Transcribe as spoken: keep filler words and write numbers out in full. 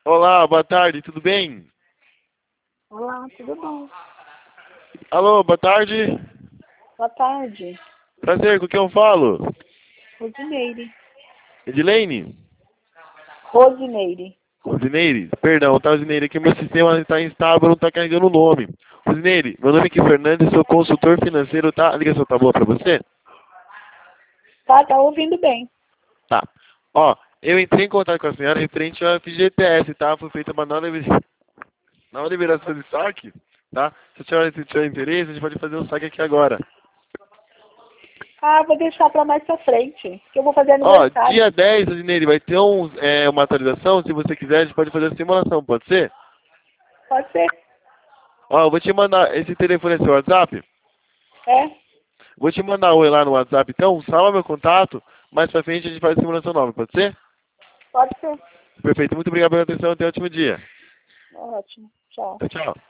Olá, boa tarde, tudo bem? Olá, tudo bom? Alô, boa tarde. Boa tarde. Prazer, com quem eu falo? Rosineire. Edilene? Rosineire. Rosineire? Perdão, tá, Rosineire, aqui meu sistema está instável, não está carregando o nome. Rosineire, meu nome é Kim Fernandes, sou consultor financeiro, tá? A ligação tá boa pra você? Tá, tá ouvindo bem. Tá. Ó, eu entrei em contato com a senhora referente ao F G T S, tá? Foi feita uma nova, nova liberação de saque, tá? Se a senhora tiver interesse, a gente pode fazer um saque aqui agora. Ah, vou deixar pra mais pra frente, que eu vou fazer Ó, aniversário. dia dez, Rosineire, vai ter um, é, uma atualização, se você quiser, a gente pode fazer a simulação, pode ser? Pode ser? Ó, eu vou te mandar, esse telefone é seu WhatsApp? É? Vou te mandar um oi lá no WhatsApp, então, salva meu contato, mais pra frente a gente faz a simulação nova, pode ser? Pode ser. Perfeito, muito obrigado pela atenção, até o último dia. Ótimo. Tchau. Tchau, tchau.